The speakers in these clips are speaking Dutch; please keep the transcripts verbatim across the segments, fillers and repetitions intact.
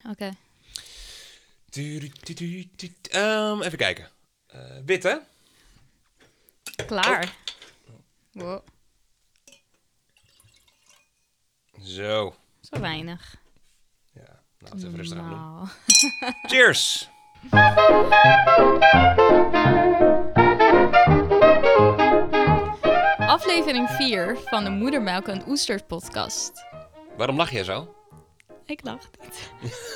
oké. Okay. Um, even kijken. Uh, wit, hè? Klaar. Oh. Wow. Zo. Zo weinig. Ja, nou, laten we even rustig aan Nou. doen. Cheers! Aflevering vier van de Moedermelk en Oesters podcast. Waarom lach jij zo? Ik lach niet.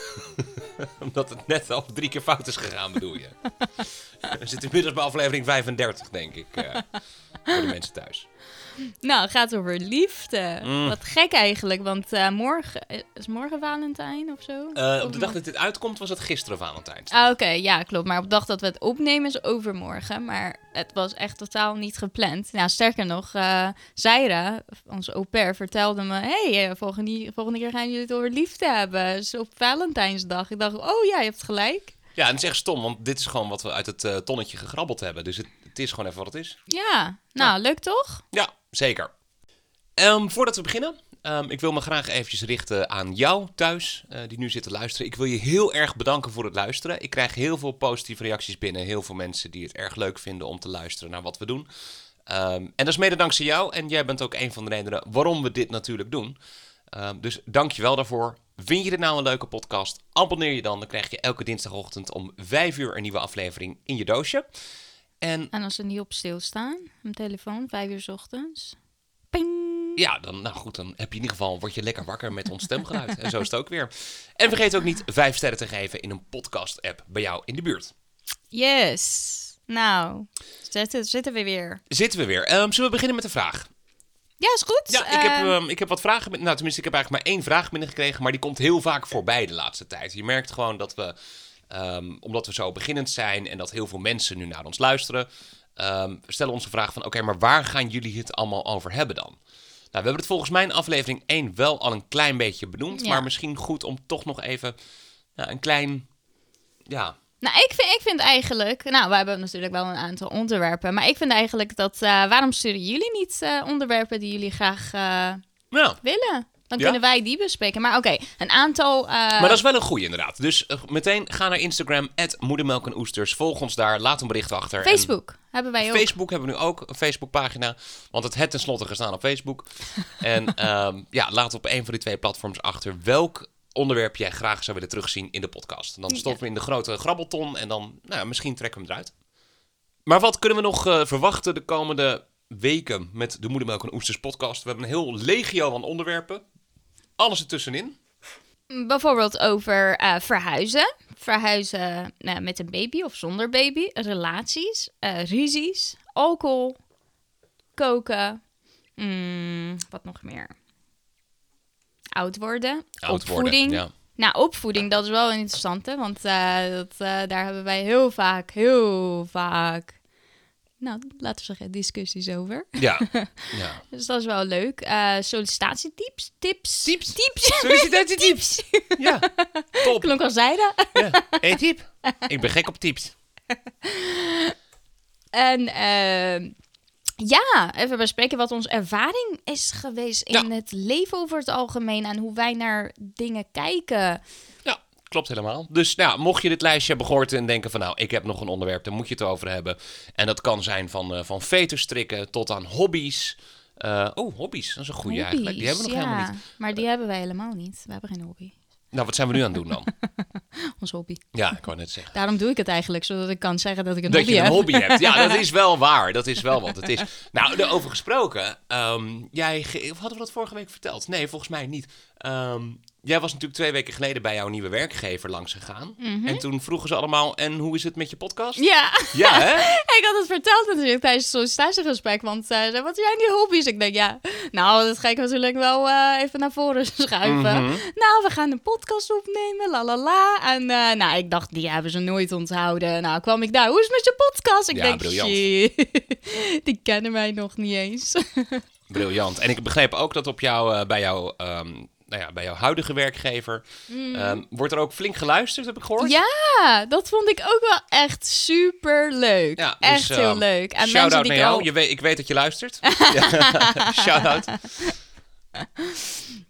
Omdat het net al drie keer fout is gegaan, bedoel je? We zitten inmiddels bij aflevering vijfendertig, denk ik. Uh, voor de mensen thuis. Nou, het gaat over liefde. Mm. Wat gek eigenlijk, want uh, morgen... Is morgen Valentijn of zo? Uh, of op de dag dat dit uitkomt was het gisteren Valentijn. Ah, oké, okay, ja, klopt. Maar op de dag dat we het opnemen is overmorgen. Maar het was echt totaal niet gepland. Nou, sterker nog, uh, Zaira, onze au pair, vertelde me... Hé, hey, volgende, volgende keer gaan jullie het over liefde hebben. Dus op Valentijnsdag. Ik dacht, oh ja, je hebt gelijk. Ja, en het is echt stom, want dit is gewoon wat we uit het uh, tonnetje gegrabbeld hebben. Dus het, het is gewoon even wat het is. Ja, nou, ja. Leuk toch? Ja, zeker. Um, voordat we beginnen, um, ik wil me graag eventjes richten aan jou thuis, uh, die nu zit te luisteren. Ik wil je heel erg bedanken voor het luisteren. Ik krijg heel veel positieve reacties binnen. Heel veel mensen die het erg leuk vinden om te luisteren naar wat we doen. Um, en dat is mede dankzij jou. En jij bent ook een van de redenen waarom we dit natuurlijk doen. Um, dus dank je wel daarvoor. Vind je dit nou een leuke podcast? Abonneer je dan. Dan krijg je elke dinsdagochtend om vijf uur een nieuwe aflevering in je doosje. En, en als ze niet op stilstaan, mijn telefoon, vijf uur 's ochtends. Ping! Ja, dan, nou goed, dan heb je in ieder geval, word je lekker wakker met ons stemgeluid. En zo is het ook weer. En vergeet ook niet vijf sterren te geven in een podcast-app bij jou in de buurt. Yes. Nou, zitten, zitten we weer. Zitten we weer. Um, zullen we beginnen met de vraag? Ja, is goed. Ja, ik, uh... heb, um, ik heb wat vragen. Nou, tenminste, ik heb eigenlijk maar één vraag binnengekregen, maar die komt heel vaak voorbij de laatste tijd. Je merkt gewoon dat we, um, omdat we zo beginnend zijn en dat heel veel mensen nu naar ons luisteren, um, stellen ons de vraag van, oké, okay, maar waar gaan jullie het allemaal over hebben dan? Nou, we hebben het volgens mij in aflevering één wel al een klein beetje benoemd. Ja. Maar misschien goed om toch nog even nou, een klein... Ja. Nou, ik vind, ik vind eigenlijk... Nou, we hebben natuurlijk wel een aantal onderwerpen. Maar ik vind eigenlijk dat... Uh, waarom sturen jullie niet uh, onderwerpen die jullie graag uh, ja. willen? Dan ja. kunnen wij die bespreken. Maar oké, okay, een aantal... Uh... Maar dat is wel een goeie inderdaad. Dus uh, meteen ga naar Instagram, at Moedermelk en Oesters. Volg ons daar, laat een bericht achter. Facebook en hebben wij ook. Facebook hebben we nu ook, een Facebookpagina. Want het heeft tenslotte gestaan op Facebook. en um, ja, laat op een van die twee platforms achter welk onderwerp jij graag zou willen terugzien in de podcast. En dan stoppen we in de grote grabbelton en dan, nou, misschien trekken we hem eruit. Maar wat kunnen we nog uh, verwachten de komende weken met de Moedermelk en Oesters podcast? We hebben een heel legio aan onderwerpen. Alles ertussenin. Bijvoorbeeld over uh, verhuizen. Verhuizen uh, met een baby of zonder baby. Relaties. Uh, ruzies. Alcohol. Koken. Mm, wat nog meer? Oud worden. Oud opvoeding. Worden, ja. Nou, opvoeding, dat is wel een interessante. Want uh, dat, uh, daar hebben wij heel vaak, heel vaak... Nou, laten we zeggen, discussies over. Ja, ja. Dus dat is wel leuk. Uh, sollicitatietips. Tips. Tips. Tips. Sollicitatietips. Ja, top. Klonk al Zaira. Ja. Hey, tip. Ik ben gek op tips. En uh, ja, even bespreken wat onze ervaring is geweest in ja. het leven over het algemeen. En hoe wij naar dingen kijken. Ja. Klopt helemaal. Dus nou, mocht je dit lijstje hebben gehoord en denken van nou, ik heb nog een onderwerp, dan moet je het over hebben. En dat kan zijn van, uh, van veterstrikken tot aan hobby's. Uh, oh, hobby's, dat is een goeie hobby's, eigenlijk. Die hebben we nog ja, helemaal niet. Maar die uh, hebben wij helemaal niet. We hebben geen hobby. Nou, wat zijn we nu aan het doen dan? Ons hobby. Ja, ik wou net zeggen. Daarom doe ik het eigenlijk, zodat ik kan zeggen dat ik een dat hobby heb. Dat je een hobby hebt. Ja, dat is wel waar. Dat is wel wat het is. Nou, erover gesproken. Um, jij, ge- of hadden we dat vorige week verteld? Nee, volgens mij niet. Um, Jij was natuurlijk twee weken geleden bij jouw nieuwe werkgever langs gegaan. Mm-hmm. En toen vroegen ze allemaal, en hoe is het met je podcast? Ja. Ja, hè? Ik had het verteld natuurlijk tijdens het sollicitatiegesprek. Want uh, zei, wat zijn die hobby's? Ik denk, ja, nou, dat ga ik natuurlijk wel uh, even naar voren schuiven. Mm-hmm. Nou, we gaan een podcast opnemen, la la la. En uh, nou, ik dacht, die hebben ze nooit onthouden. Nou, kwam ik daar, hoe is het met je podcast? Ik ja, denk, briljant. Die kennen mij nog niet eens. Briljant. En ik begreep ook dat op jou, uh, bij jou... Um, Nou ja, bij jouw huidige werkgever mm. um, wordt er ook flink geluisterd, heb ik gehoord. Ja, dat vond ik ook wel echt super leuk. Ja, dus, echt heel um, leuk. En shout-out naar jou. Al... Je weet, ik weet dat je luistert. Shout-out.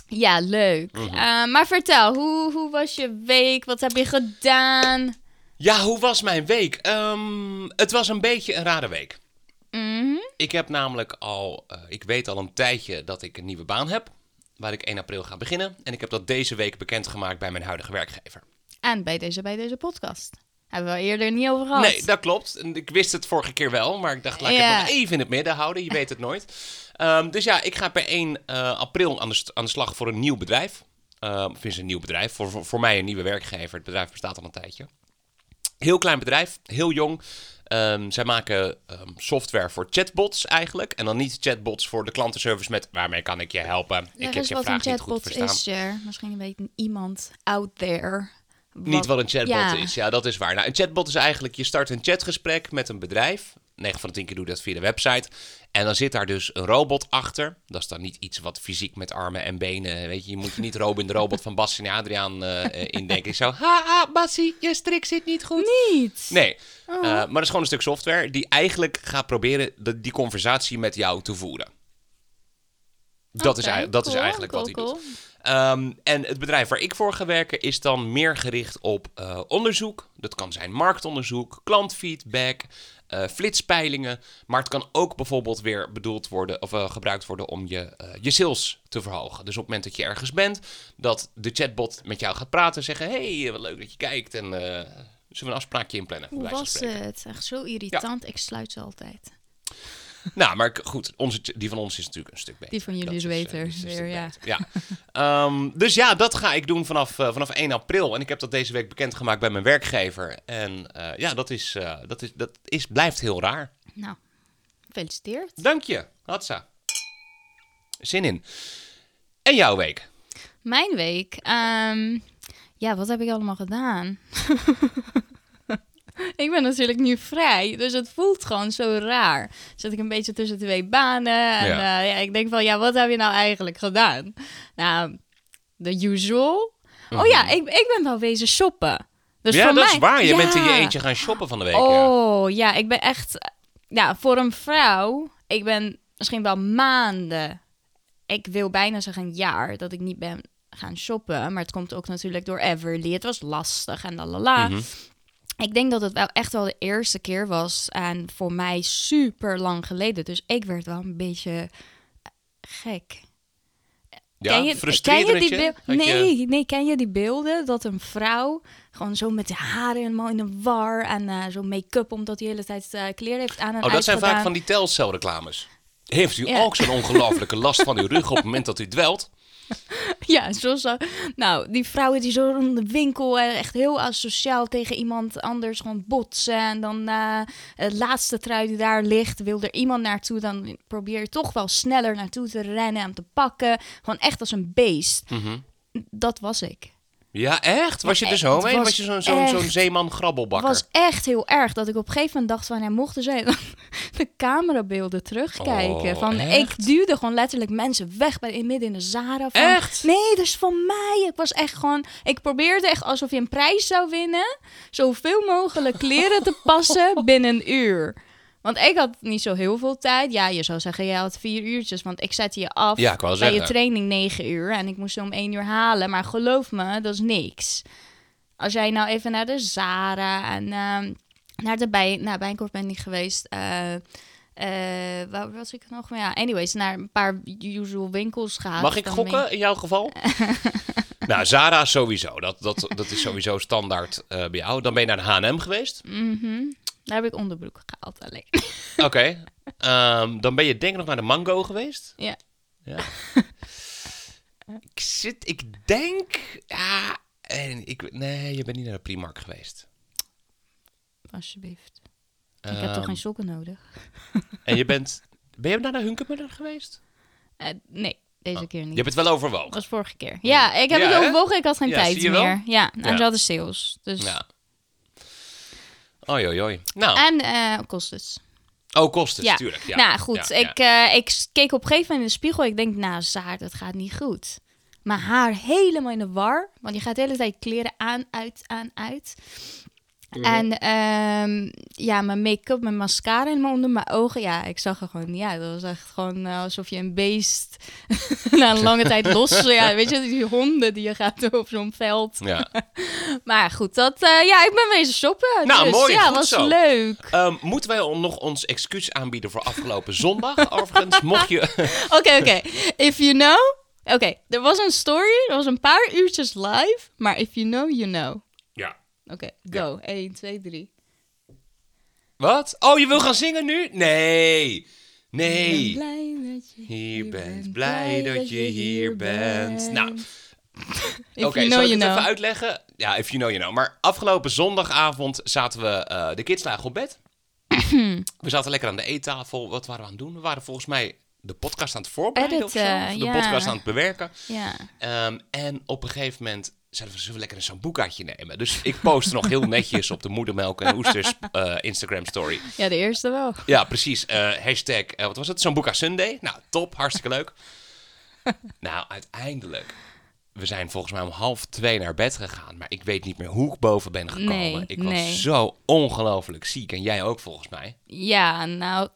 Ja, leuk. Mhm. Uh, maar vertel, hoe, hoe was je week? Wat heb je gedaan? Ja, hoe was mijn week? Um, het was een beetje een rare week. Mm-hmm. Ik heb namelijk al, uh, ik weet al een tijdje dat ik een nieuwe baan heb. Waar ik één april ga beginnen. En ik heb dat deze week bekendgemaakt bij mijn huidige werkgever. En bij deze, bij deze podcast. Hebben we eerder niet over gehad. Nee, dat klopt. Ik wist het vorige keer wel. Maar ik dacht, laat ik ja. het nog even in het midden houden. Je weet het nooit. Um, dus ja, ik ga per één april aan de, st- aan de slag voor een nieuw bedrijf. Uh, of is een nieuw bedrijf. Voor, voor, voor mij een nieuwe werkgever. Het bedrijf bestaat al een tijdje. Heel klein bedrijf. Heel jong. Um, zij maken um, software voor chatbots eigenlijk. En dan niet chatbots voor de klantenservice met waarmee kan ik je helpen. Leg ik heb eens je wat vraag een niet goed chatbot verstaan. is, Cher. Misschien weet iemand out there. Wat... Niet wat een chatbot ja. is. Ja, dat is waar. Nou, een chatbot is eigenlijk, je start een chatgesprek met een bedrijf. negen van de tien keer doe je dat via de website. En dan zit daar dus een robot achter. Dat is dan niet iets wat fysiek met armen en benen. Weet je, je moet je niet Robin de robot van Bassie en Adriaan uh, indenken. Ik zo, ha, ha, Bassie, je strik zit niet goed. Niet? Nee, Oh. uh, maar dat is gewoon een stuk software die eigenlijk gaat proberen de, die conversatie met jou te voeren. Dat, Okay, is, dat cool, is eigenlijk cool, wat hij cool. doet. Um, en het bedrijf waar ik voor ga werken is dan meer gericht op uh, onderzoek. Dat kan zijn marktonderzoek, klantfeedback, uh, flitspeilingen. Maar het kan ook bijvoorbeeld weer bedoeld worden of uh, gebruikt worden om je, uh, je sales te verhogen. Dus op het moment dat je ergens bent, dat de chatbot met jou gaat praten en zeggen: hey, wat leuk dat je kijkt en uh, zullen we een afspraakje inplannen? Hoe was het? Echt zo irritant. Ja. Ik sluit ze altijd. Nou, maar goed, onze, die van ons is natuurlijk een stuk beter. Die van jullie is beter. Is, uh, weer, ja. ja. Um, dus ja, dat ga ik doen vanaf, uh, vanaf één april. En ik heb dat deze week bekendgemaakt bij mijn werkgever. En uh, ja, dat, is, uh, dat, is, dat is, blijft heel raar. Nou, gefeliciteerd. Dank je, Hatsa. Zin in. En jouw week? Mijn week? Um, ja, wat heb ik allemaal gedaan? Ik ben natuurlijk nu vrij, dus het voelt gewoon zo raar. Zit ik een beetje tussen twee banen en ja. Uh, ja, ik denk van, ja, wat heb je nou eigenlijk gedaan? Nou, the usual. Mm-hmm. Oh ja, ik, ik ben wel wezen shoppen. Dus ja, voor dat mij, is waar. Je ja. bent in je eentje gaan shoppen van de week. Oh, ja. ja, ik ben echt... Ja, voor een vrouw, ik ben misschien wel maanden... Ik wil bijna zeggen een jaar dat ik niet ben gaan shoppen. Maar het komt ook natuurlijk door Everly. Het was lastig en lalala. Mm-hmm. Ik denk dat het wel echt wel de eerste keer was. En voor mij super lang geleden. Dus ik werd wel een beetje gek. Ja, ken je, frustreerde ken je die je? Be- nee, je... nee, ken je die beelden? Dat een vrouw gewoon zo met de haren helemaal in een war. En uh, zo make-up omdat hij de hele tijd uh, kleren heeft aan en Oh, dat zijn uitgedaan. vaak van die Telcel-reclames. Heeft u ja. ook zo'n ongelofelijke last van uw rug op het moment dat u dwelt? Ja, zo zo. Nou, die vrouwen die zo rond de winkel uh, echt heel asociaal tegen iemand anders gewoon botsen. En dan uh, het laatste trui die daar ligt, wil er iemand naartoe. Dan probeer je toch wel sneller naartoe te rennen en te pakken. Gewoon echt als een beest. Mm-hmm. Dat was ik. Ja, echt? Was je er zo mee? Was, was je zo'n zo'n zo'n zeeman-grabbelbakker? Het was echt heel erg dat ik op een gegeven moment dacht van... Ja, mochten zij dan de camerabeelden terugkijken. Oh, van, echt? ik duwde gewoon letterlijk mensen weg bij, midden in de Zara. Van, echt? Nee, dat is van mij. Ik was echt gewoon... Ik probeerde echt alsof je een prijs zou winnen. Zoveel mogelijk kleren te passen binnen een uur. Want ik had niet zo heel veel tijd. Ja, je zou zeggen, je had vier uurtjes. Want ik zette je af ja, ik wou bij zeggen. je training negen uur. En ik moest ze om één uur halen. Maar geloof me, dat is niks. Als jij nou even naar de Zara en uh, naar de bij, nou, Bijenkorf ben ik niet geweest. Uh, uh, waar was ik nog? Maar ja, anyways, naar een paar usual winkels gaat. Mag ik gokken ben... in jouw geval? Nou, Zara sowieso. Dat, dat, dat is sowieso standaard uh, bij jou. Dan ben je naar de H en M geweest. Mm-hmm. Daar heb ik onderbroek gehaald alleen. Oké. Okay. Um, dan ben je denk ik nog naar de Mango geweest. Ja. Ja. ik zit, ik denk... Ja, en ik, nee, je bent niet naar de Primark geweest. Alsjeblieft. Um, ik heb toch geen sokken nodig? En je bent... Ben je naar de Hunkemuller geweest? Uh, nee, deze oh. keer niet. Je hebt het wel overwogen. Dat was vorige keer. Ja, ik heb ja, het overwogen. Ik had geen ja, tijd meer. Wel? Ja, en ja. ze hadden sales. Dus... Ja. Oei, oei, oei. Nou. En uh, kost Oh, kost het, ja. tuurlijk. Ja. Nou goed, ja, ik, ja. Uh, ik keek op een gegeven moment in de spiegel. Ik denk, nou Zaar, dat gaat niet goed. Mijn haar helemaal in de war. Want je gaat de hele tijd kleren aan, uit, aan, uit. Mm-hmm. En um, ja, mijn make-up, mijn mascara en onder mijn ogen. Ja, ik zag er gewoon niet uit. Dat was echt gewoon uh, alsof je een beest na een lange tijd los... Ja, weet je, die honden die je gaat op zo'n veld. Ja. Maar goed, dat, uh, ja, ik ben wezen shoppen. Nou, dus, mooi. Ja, goed was zo. leuk. Um, moeten wij nog ons excuus aanbieden voor afgelopen zondag? Overigens, mocht je... Oké, oké. Okay. If you know... Oké, okay. Er was een story. Er was een paar uurtjes live. Maar if you know, you know. Ja. Oké, okay, go. Ja. één, twee, drie. Wat? Oh, je wil gaan zingen nu? Nee. Nee. Ik ben blij dat je hier bent. Blij dat je hier bent. bent. Nou... Oké, okay, zal ik het know. even uitleggen? Ja, if you know, you know. Maar afgelopen zondagavond zaten we... Uh, de kids lagen op bed. We zaten lekker aan de eettafel. Wat waren we aan het doen? We waren volgens mij de podcast aan het voorbereiden Edit, of zo. Of de yeah. podcast aan het bewerken. Yeah. Um, en op een gegeven moment zeiden we, zullen we lekker zo'n boekhoudje nemen? Dus ik postte nog heel netjes op de Moedermelk en Oesters uh, Instagram story. Ja, de eerste wel. Ja, precies. Uh, hashtag, uh, wat was het? Zo'n boekhoud Sunday. Nou, top. Hartstikke leuk. Nou, uiteindelijk... We zijn volgens mij om half twee naar bed gegaan. Maar ik weet niet meer hoe ik boven ben gekomen. Nee, ik was nee. zo ongelooflijk ziek. En jij ook volgens mij. Ja, nou...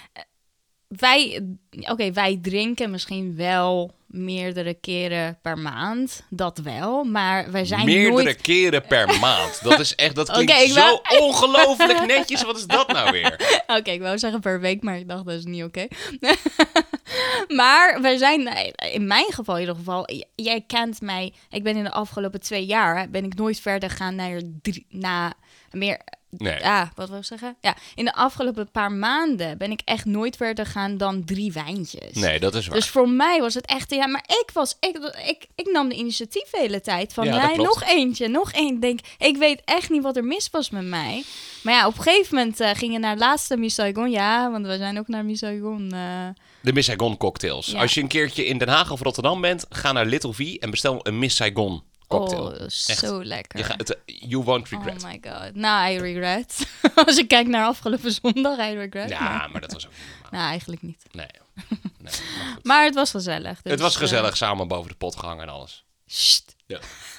Wij... Oké, okay, wij drinken misschien wel meerdere keren per maand. Dat wel. Maar wij zijn meerdere nooit... Meerdere keren per maand. Dat is echt... Dat klinkt okay, zo wou... ongelooflijk netjes. Wat is dat nou weer? Oké, okay, ik wou zeggen per week. Maar ik dacht, dat is niet oké. Okay. Maar wij zijn, in mijn geval in ieder geval, jij kent mij, ik ben in de afgelopen twee jaar, ben ik nooit verder gegaan naar drie, na meer, nee. ja, wat wil ik zeggen? Ja, in de afgelopen paar maanden ben ik echt nooit verder gegaan dan drie wijntjes. Nee, dat is waar. Dus voor mij was het echt, ja, maar ik was, ik, ik, ik nam de initiatief de hele tijd van, ja, nee, nog eentje, nog één. Denk, ik weet echt niet wat er mis was met mij. Maar ja, op een gegeven moment uh, ging je naar het laatste Miss Saigon, ja, want we zijn ook naar Miss Saigon. Uh, De Miss Saigon cocktails. Ja. Als je een keertje in Den Haag of Rotterdam bent, ga naar Little V en bestel een Miss Saigon cocktail. Oh, zo lekker. Je gaat, you won't regret. Oh my god. Nou, I regret. Als ik kijk naar afgelopen zondag, I regret. Ja, maar, maar dat was ook niet normaal. Nou, eigenlijk niet. Nee. nee maar, maar het was gezellig. Dus, het was gezellig, uh... samen boven de pot gehangen en alles. Sst. Ja.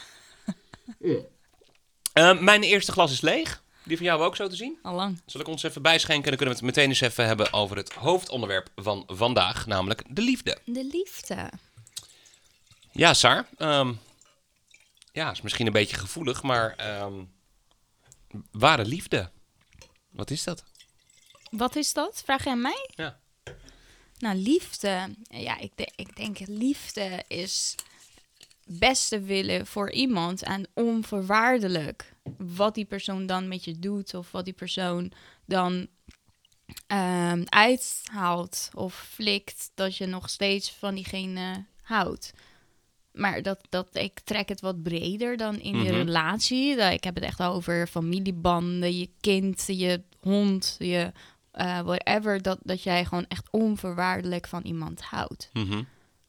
uh, mijn eerste glas is leeg. Die van jou ook zo te zien? Allang. Zal ik ons even bijschenken en dan kunnen we het meteen eens even hebben over het hoofdonderwerp van vandaag, namelijk de liefde. De liefde. Ja, Saar. Um, ja, is misschien een beetje gevoelig, maar um, ware liefde. Wat is dat? Wat is dat? Vraag je aan mij? Ja. Nou, liefde. Ja, ik, de- ik denk liefde is beste willen voor iemand en onvoorwaardelijk. Wat die persoon dan met je doet of wat die persoon dan um, uithaalt of flikt, dat je nog steeds van diegene houdt. Maar dat, dat, ik trek het wat breder dan in je mm-hmm. relatie. Ik heb het echt over familiebanden, je kind, je hond, je uh, whatever. Dat, dat jij gewoon echt onvoorwaardelijk van iemand houdt. Mm-hmm.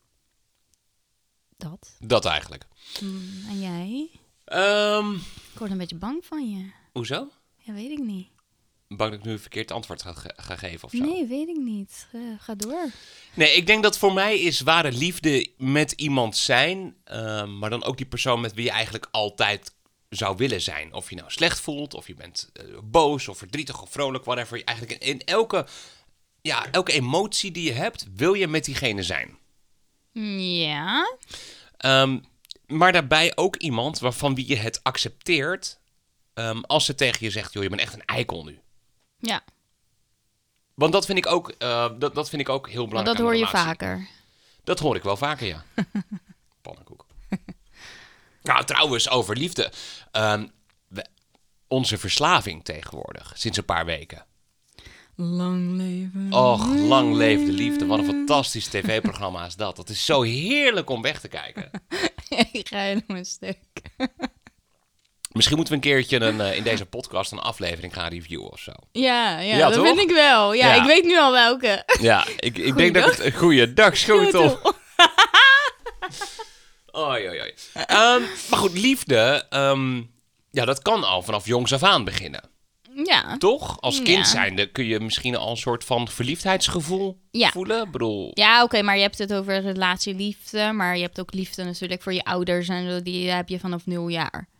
Dat. Dat eigenlijk. Mm, en jij? Um, ik word een beetje bang van je. Hoezo? Ja, weet ik niet. Bang dat ik nu een verkeerd antwoord ga, ga geven of zo? Nee, weet ik niet. Uh, ga door. Nee, ik denk dat voor mij is ware liefde met iemand zijn, uh, maar dan ook die persoon met wie je eigenlijk altijd zou willen zijn. Of je nou slecht voelt, of je bent uh, boos, of verdrietig, of vrolijk, whatever. Eigenlijk in, in elke, ja, elke emotie die je hebt, wil je met diegene zijn. Ja. Um, maar daarbij ook iemand waarvan wie je het accepteert um, als ze tegen je zegt, joh, je bent echt een eikel nu. Ja. Want dat vind ik ook, uh, dat, dat vind ik ook heel belangrijk. Maar dat hoor je vaker. Dat hoor ik wel vaker, ja. Pannenkoek. Nou, trouwens, over liefde. Um, we, onze verslaving tegenwoordig, sinds een paar weken. Lang leven. Och, lang leef de liefde. Wat een fantastisch tv-programma is dat. Dat is zo heerlijk om weg te kijken. Ik ga helemaal stuk. Misschien moeten we een keertje een, uh, in deze podcast een aflevering gaan reviewen of zo. Ja, ja, ja dat toch? vind ik wel. Ja, ja, ik weet nu al welke. Ja, ik, ik denk dat het... Goeiedag, schotel. Oei, oei, oei. Um, maar goed, liefde, um, ja, dat kan al vanaf jongs af aan beginnen. Ja. Toch? Als kind ja. zijnde kun je misschien al een soort van verliefdheidsgevoel ja. voelen. Ik bedoel... Ja, oké, okay, maar je hebt het over relatieliefde. Maar je hebt ook liefde natuurlijk voor je ouders. En die heb je vanaf nul jaar.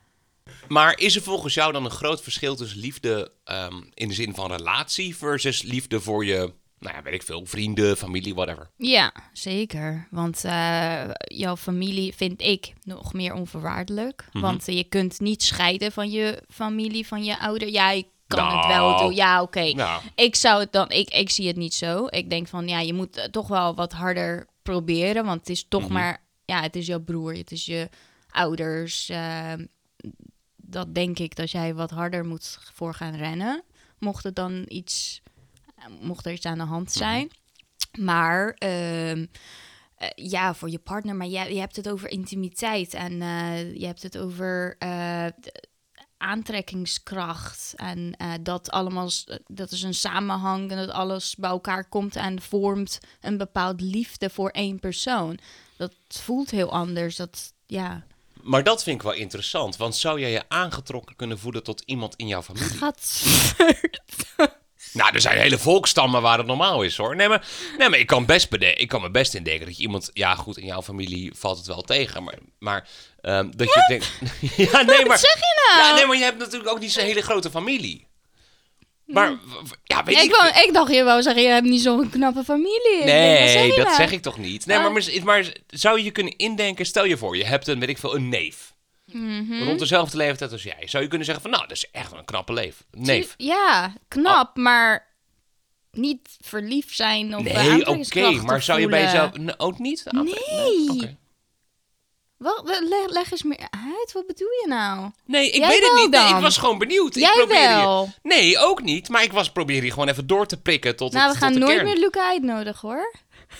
Maar is er volgens jou dan een groot verschil tussen liefde um, in de zin van relatie versus liefde voor je, nou ja, weet ik veel, vrienden, familie, whatever? Ja, zeker. Want uh, jouw familie vind ik nog meer onvoorwaardelijk. Mm-hmm. Want uh, je kunt niet scheiden van je familie, van je ouder. Ja, je kan nou, het wel doen. Ja, oké. Okay. Nou. Ik zou het dan, ik, ik zie het niet zo. Ik denk van, ja, je moet uh, toch wel wat harder proberen. Want het is toch mm-hmm. maar, ja, het is jouw broer, het is je ouders. Uh, dat denk ik dat jij wat harder moet voor gaan rennen. Mocht het dan iets, mocht er iets aan de hand zijn. Mm-hmm. Maar uh, uh, ja, voor je partner. Maar je, je hebt het over intimiteit. En uh, je hebt het over uh, aantrekkingskracht. En uh, dat allemaal, dat is een samenhang. En dat alles bij elkaar komt en vormt een bepaald liefde voor één persoon. Dat voelt heel anders. Dat, ja... Maar dat vind ik wel interessant, want zou jij je aangetrokken kunnen voelen tot iemand in jouw familie? Gadverd. Nou, er zijn hele volkstammen waar het normaal is, hoor. Nee, maar, nee, maar ik, kan best bede- ik kan me best indenken dat je iemand... Ja, goed, in jouw familie valt het wel tegen, maar... maar um, dat What? je denkt... ja, nee, maar, Wat zeg je nou? Ja, nee, maar je hebt natuurlijk ook niet zo'n hele grote familie. Maar, ja, weet ik, ik... Wou, ik dacht, je wou zeggen, je hebt niet zo'n knappe familie. Nee, denk, dat nou? zeg ik toch niet. Nee, oh. maar, maar zou je je kunnen indenken, stel je voor, je hebt een, weet ik veel, een neef. Mm-hmm. Rond dezelfde leeftijd als jij. Zou je kunnen zeggen van, nou, dat is echt een knappe leef. neef. Ja, knap, oh. maar niet verliefd zijn of nee, oké, okay, maar zou je bij jezelf nee, ook niet? Nee. nee. Okay. Wat, leg, leg eens meer uit, wat bedoel je nou? Nee, ik Jij weet het niet. Nee, ik dan? was gewoon benieuwd. Jij ik probeer wel? Je... Nee, ook niet. Maar ik was probeer hier gewoon even door te prikken tot nou, het, we gaan tot de nooit kern. meer Luca uitnodigen, hoor.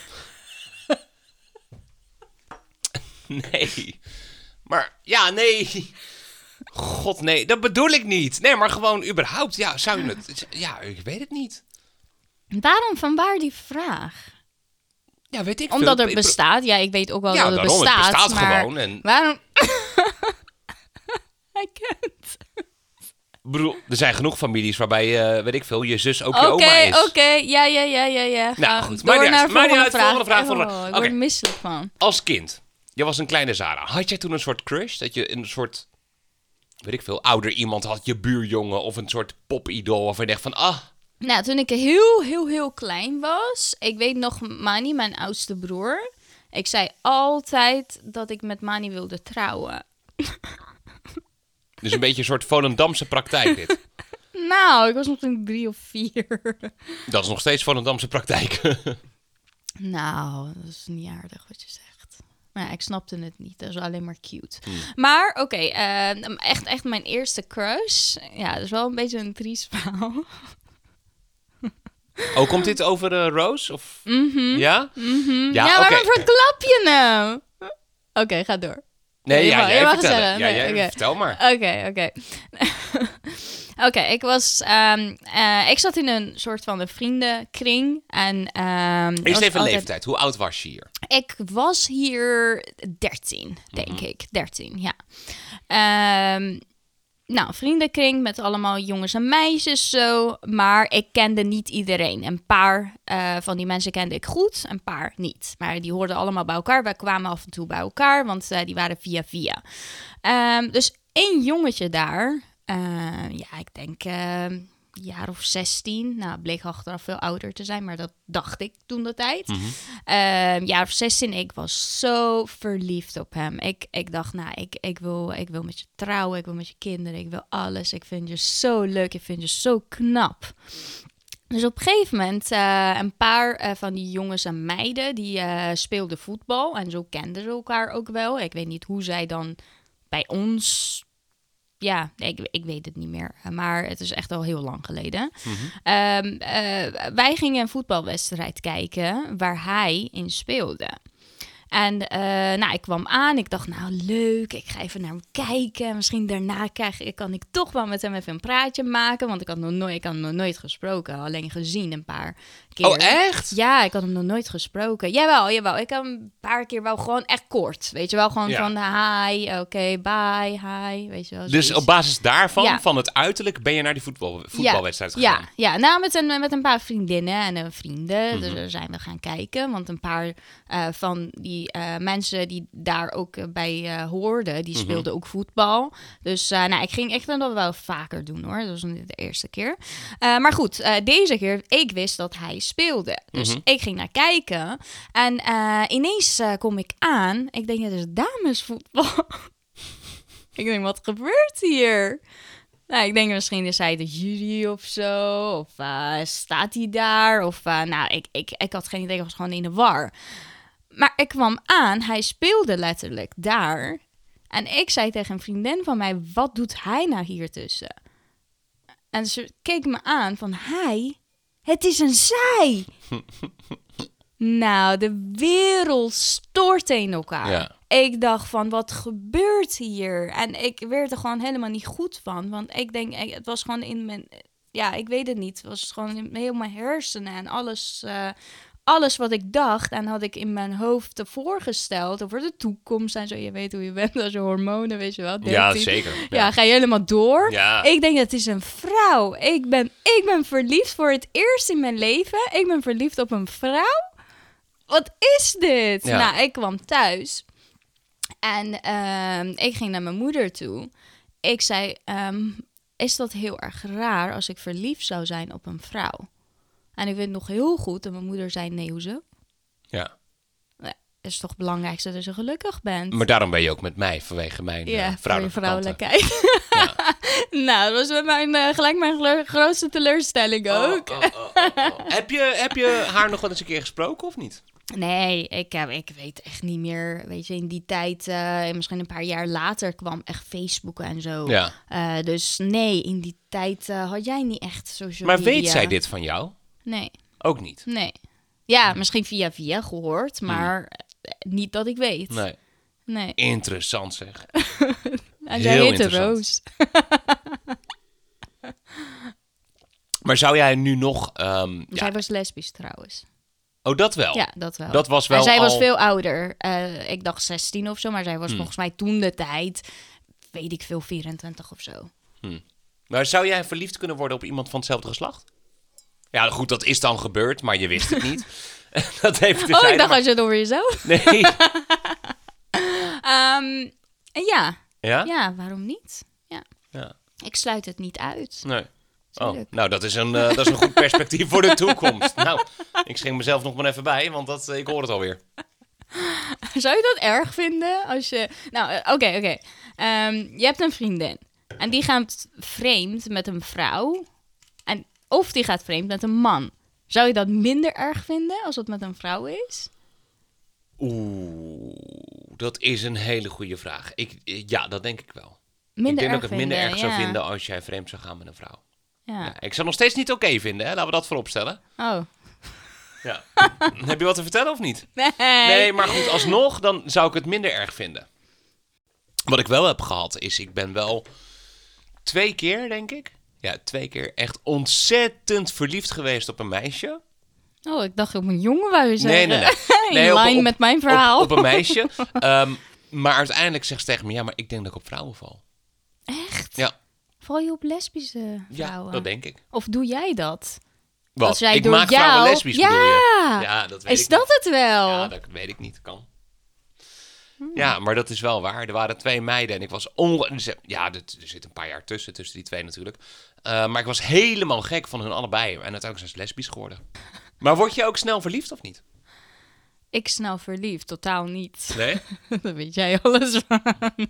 Nee. Maar, ja, nee. God, nee. Dat bedoel ik niet. Nee, maar gewoon überhaupt. Ja, zou je het... Ja, ik weet het niet. Waarom, vanwaar die vraag? Ja, weet ik Omdat veel. er bestaat. Ja, ik weet ook wel ja, dat het daarom, bestaat. Het bestaat maar gewoon. En... waarom... I can't. Ik bedoel, er zijn genoeg families waarbij, uh, weet ik veel, je zus ook je okay, oma is. Oké, oké. Ja, ja, ja, ja, ja. Nou, goed. Door maar naar de volgende vraag. volgende vraag. Volgende oh, vraag. Ik okay. word misselijk van. Als kind, je was een kleine Zara. Had jij toen een soort crush? Dat je een soort, weet ik veel, ouder iemand had, je buurjongen of een soort popidool waarvan je dacht van, ah... Nou, toen ik heel, heel, heel klein was, ik weet nog, Mani, mijn oudste broer, ik zei altijd dat ik met Mani wilde trouwen. Dus een beetje een soort Volendamse praktijk dit. Nou, ik was nog toen drie of vier. Dat is nog steeds Volendamse praktijk. Nou, dat is niet aardig wat je zegt. Maar ja, ik snapte het niet. Dat is alleen maar cute. Hmm. Maar oké, okay, uh, echt, echt mijn eerste crush. Ja, dat is wel een beetje een triest verhaal. Oh, komt dit over uh, Rose? Of... Mm-hmm. Ja? Mm-hmm. Ja, ja, okay. waarom verklap je nou? Oké, okay, ga door. Nee, ja, mag, jij mag vertellen. Ja, nee, jij okay. vertel maar. Oké, okay, oké. Okay. Oké, okay, ik was... Um, uh, ik zat in een soort van een vriendenkring. En, um, Eerst even altijd... leeftijd. Hoe oud was je hier? Ik was hier dertien, denk mm-hmm. ik. dertien, ja. Um, nou, vriendenkring met allemaal jongens en meisjes zo. Maar ik kende niet iedereen. Een paar uh, van die mensen kende ik goed, een paar niet. Maar die hoorden allemaal bij elkaar. Wij kwamen af en toe bij elkaar, want uh, die waren via via. Um, dus één jongetje daar... Uh, ja, ik denk uh, een jaar of zestien. Nou, bleek achteraf veel ouder te zijn, maar dat dacht ik toen de tijd. Mm-hmm. Uh, jaar of zestien, ik was zo verliefd op hem. Ik, ik dacht, nou, ik, ik, wil, ik wil met je trouwen, ik wil met je kinderen, ik wil alles. Ik vind je zo leuk, ik vind je zo knap. Dus op een gegeven moment, uh, een paar uh, van die jongens en meiden, die uh, speelden voetbal. En zo kenden ze elkaar ook wel. Ik weet niet hoe zij dan bij ons... Ja, ik, ik weet het niet meer. Maar het is echt al heel lang geleden. Mm-hmm. Um, uh, wij gingen een voetbalwedstrijd kijken waar hij in speelde. En uh, nou, ik kwam aan. Ik dacht, nou leuk, ik ga even naar hem kijken. Misschien daarna krijg ik, kan ik toch wel met hem even een praatje maken. Want ik had nog nooit, ik had hem nog nooit gesproken. Alleen gezien een paar keer. Oh, echt? Ja, ik had hem nog nooit gesproken. Jawel, jawel. Ik had hem een paar keer wel gewoon echt kort. Weet je wel, gewoon ja. van hi, oké, okay, bye, hi. Weet je wel. Dus zoiets. op basis daarvan, ja. van het uiterlijk, ben je naar die voetbal, voetbalwedstrijd ja, gegaan? Ja, ja. Nou, met een, met een paar vriendinnen en uh, vrienden. Mm-hmm. Dus daar zijn we gaan kijken. Want een paar uh, van die die uh, mensen die daar ook uh, bij uh, hoorden, die speelden Mm-hmm. ook voetbal. Dus uh, nou, ik ging echt dat wel vaker doen hoor. Dat was niet de eerste keer. Uh, maar goed, uh, deze keer, ik wist dat hij speelde. Dus Mm-hmm. ik ging naar kijken. En uh, ineens uh, kom ik aan. Ik denk, het is damesvoetbal. Ik denk, wat gebeurt hier? Nou, ik denk misschien is hij de jury of zo. Of uh, staat hij daar? Of uh, nou, ik, ik, ik had geen idee. Ik was gewoon in de war. Maar ik kwam aan. Hij speelde letterlijk daar. En ik zei tegen een vriendin van mij, wat doet hij nou hier tussen? En ze keek me aan van, hij? Het is een zij! Nou, de wereld stortte in elkaar. Ja. Ik dacht van, wat gebeurt hier? En ik werd er gewoon helemaal niet goed van. Want ik denk, het was gewoon in mijn... Ja, ik weet het niet. Het was gewoon in heel mijn hersenen en alles... Uh, alles wat ik dacht en had ik in mijn hoofd voorgesteld over de toekomst en zo. Je weet hoe je bent als je hormonen, weet je wel. Ja, dertien. zeker. Ja. Ja, ga je helemaal door. Ja. Ik denk, dat is een vrouw. Ik ben, ik ben verliefd voor het eerst in mijn leven. Ik ben verliefd op een vrouw. Wat is dit? Ja. Nou, ik kwam thuis. En uh, ik ging naar mijn moeder toe. Ik zei, um, is dat heel erg raar als ik verliefd zou zijn op een vrouw? En ik weet nog heel goed, en mijn moeder zei, nee, hoezo? Ja. Het is toch het belangrijkste dat je gelukkig bent? Maar daarom ben je ook met mij, vanwege mijn ja, uh, vrouwelijke vrouwelijkheid. Ja. Nou, dat was met mijn, uh, gelijk mijn gelo- grootste teleurstelling ook. Oh, oh, oh, oh, oh. heb, je, heb je haar nog wel eens een keer gesproken of niet? Nee, ik, heb, ik weet echt niet meer. Weet je, in die tijd, uh, misschien een paar jaar later, kwam echt Facebook en zo. Ja. Uh, dus nee, in die tijd uh, had jij niet echt social Maar media. weet zij dit van jou? Nee, Ook niet? nee. Ja, misschien via via gehoord, maar hmm. niet dat ik weet. Nee. Nee. Interessant zeg. En zij Heel heette interessant. Roos. Maar zou jij nu nog... Um, Zij ja. was lesbisch trouwens. Oh, dat wel? Ja, dat wel. Dat was wel en zij al... was veel ouder. Uh, ik dacht zestien of zo, maar zij was Hmm. volgens mij toen de tijd, weet ik veel, vierentwintig of zo. Hmm. Maar zou jij verliefd kunnen worden op iemand van hetzelfde geslacht? Ja, goed, dat is dan gebeurd, maar je wist het niet. Dat heeft Oh, ik dacht maar... als je het over jezelf. Nee. um, ja. Ja? Ja, waarom niet? Ja. Ja. Ik sluit het niet uit. Nee. Oh, Tuurlijk. nou, dat is, een, uh, dat is een goed perspectief voor de toekomst. Nou, ik sching mezelf nog maar even bij, want dat, uh, ik hoor het alweer. Zou je dat erg vinden als je... Nou, oké, uh, oké. Okay, okay. um, je hebt een vriendin. En die gaat vreemd met een vrouw. En, of die gaat vreemd met een man. Zou je dat minder erg vinden als het met een vrouw is? Oeh, dat is een hele goede vraag. Ik, ja, dat denk ik wel. Minder ik denk erg dat ik het minder vinden, erg zou ja. vinden als jij vreemd zou gaan met een vrouw. Ja. Ja, ik zou nog steeds niet oké okay vinden, hè? Laten we dat voorop stellen. Oh. Ja. Heb je wat te vertellen of niet? Nee. Nee, maar goed, alsnog, dan zou ik het minder erg vinden. Wat ik wel heb gehad, is ik ben wel twee keer, denk ik. Ja, twee keer echt ontzettend verliefd geweest op een meisje. Oh, ik dacht op een jongen wou je Nee, zeggen. nee, nee. In nee op- lijn op- met mijn verhaal. Op, op een meisje. Um, maar uiteindelijk zegt ze tegen me, ja, maar ik denk dat ik op vrouwen val. Echt? Ja. Val je op lesbische Ja, vrouwen? dat denk ik. Of doe jij dat? Wat? Als jij Ik door maak jou... vrouwen lesbisch, ja. bedoel je? Ja, dat weet Is ik dat niet. het wel? Ja, dat weet ik niet. Kan. Hmm. Ja, maar dat is wel waar. Er waren twee meiden en ik was onge... Ja, er zit een paar jaar tussen, tussen die twee natuurlijk. Uh, maar ik was helemaal gek van hun allebei. En uiteindelijk zijn ze lesbisch geworden. Maar word je ook snel verliefd of niet? Ik snel verliefd, totaal niet. Nee? Daar weet jij alles van.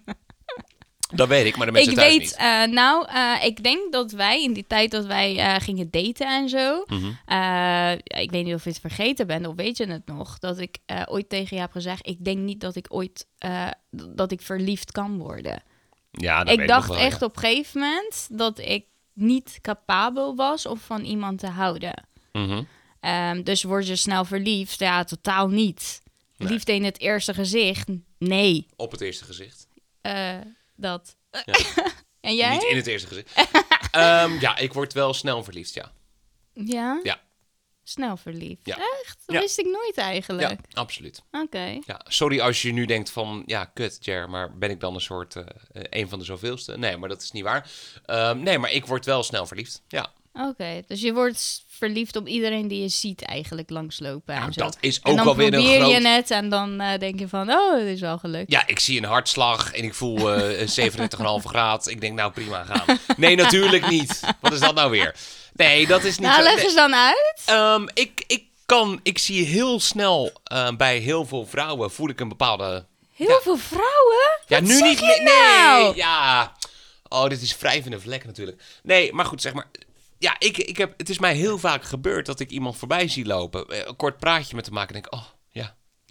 Dat weet ik, maar de mensen Ik thuis weet, niet. uh, nou, uh, ik denk dat wij in die tijd dat wij uh, gingen daten en zo. Mm-hmm. Uh, ik weet niet of je het vergeten bent of weet je het nog. Dat ik uh, ooit tegen je heb gezegd, ik denk niet dat ik ooit, uh, dat ik verliefd kan worden. Ja, dat ik weet dacht nog wel, echt ja. op een gegeven moment dat ik niet capabel was om van iemand te houden. Mm-hmm. Um, dus word je snel verliefd? Ja, totaal niet. Nee. Liefde in het eerste gezicht? Nee. Op het eerste gezicht. Uh, dat. Ja. En jij? Niet in het eerste gezicht. um, ja, ik word wel snel verliefd, ja. Ja? Ja. Snel verliefd? Ja. Echt? Dat Ja. wist ik nooit eigenlijk. Ja, absoluut. Oké. Okay. Ja, sorry als je nu denkt van, ja, kut, Jer, maar ben ik dan een soort, uh, een van de zoveelste? Nee, maar dat is niet waar. Um, nee, maar ik word wel snel verliefd, ja. Oké, okay, dus je wordt verliefd op iedereen die je ziet eigenlijk langslopen. Nou, en zo. dat is en ook dan alweer een probeer groot... je het en dan uh, denk je van, oh, het is wel gelukt. Ja, ik zie een hartslag en ik voel uh, zevenendertig komma vijf graad. Ik denk, nou prima, gaan. Nee, natuurlijk niet. Wat is dat nou weer? Nee, dat is niet... Nou, zo... leg eens dan uit. Um, ik, ik kan... Ik zie heel snel uh, bij heel veel vrouwen voel ik een bepaalde... Heel ja. veel vrouwen? Ja, Wat nu zeg niet... je Nee, nou? ja... Oh, dit is wrijvende vlek natuurlijk. Nee, maar goed, zeg maar... Ja, ik, ik heb, het is mij heel vaak gebeurd dat ik iemand voorbij zie lopen. Een kort praatje met hem maken en denk, oh, ja.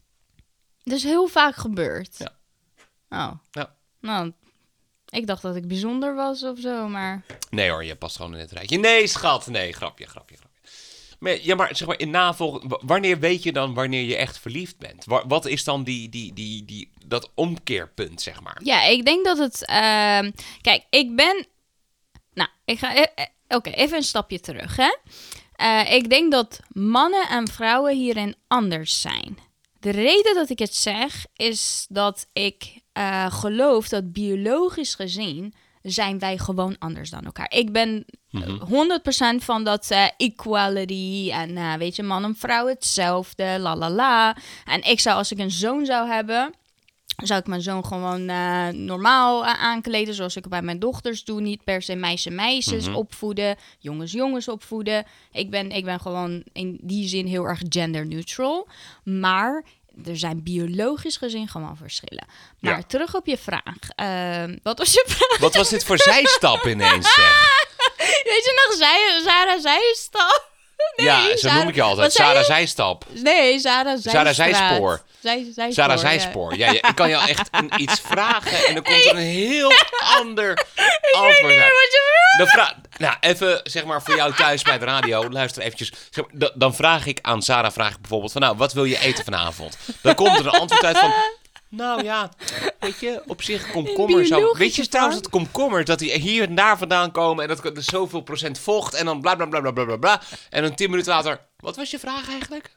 Dus heel vaak gebeurd? Ja. Oh. Ja. Nou, ik dacht dat ik bijzonder was of zo, maar... Nee hoor, je past gewoon in het rijtje. Nee, schat. Nee, grapje, grapje, grapje. Maar, ja, maar zeg maar, in navolging... Wanneer weet je dan wanneer je echt verliefd bent? Wat is dan die, die, die, die, dat omkeerpunt, zeg maar? Ja, ik denk dat het... Uh, kijk, ik ben... Nou, ik ga... E- e- Oké, okay, even een stapje terug, hè. Uh, ik denk dat mannen en vrouwen hierin anders zijn. De reden dat ik het zeg, is dat ik uh, geloof dat biologisch gezien zijn wij gewoon anders dan elkaar. Ik ben mm-hmm. honderd procent van dat uh, equality en uh, weet je, man en vrouw hetzelfde, la la la. En ik zou, als ik een zoon zou hebben... zou ik mijn zoon gewoon uh, normaal uh, aankleden, zoals ik bij mijn dochters doe. Niet per se meisjes meisjes mm-hmm. opvoeden, jongens jongens opvoeden. Ik ben, ik ben gewoon in die zin heel erg gender neutral. Maar er zijn biologisch gezien gewoon verschillen. Maar ja. terug op je vraag. Uh, wat was je vraag? Wat was dit voor zijstap ineens, zeg? Weet je nog, zij, Sarah Zijstap? Nee, ja, zo Sarah, noem ik je altijd. Sarah Zijstap. Nee, Sarah Zijstraat. Sarah Zijspoor. Zij, zijspoor. Sarah Zijspoor. Ja, ja, ik kan jou echt een, iets vragen en dan komt er een heel ander antwoord uit. Wat je dan vra- nou, even zeg maar voor jou thuis bij de radio. Luister eventjes. Zeg maar, d- dan vraag ik aan Sarah vraag ik bijvoorbeeld van, nou, wat wil je eten vanavond? Dan komt er een antwoord uit van... Nou ja, weet je, op zich komkommer zo. Weet je trouwens dat komkommer, dat die hier en daar vandaan komen en dat er zoveel procent vocht en dan bla bla bla bla bla bla bla. En dan tien minuten later, wat was je vraag eigenlijk?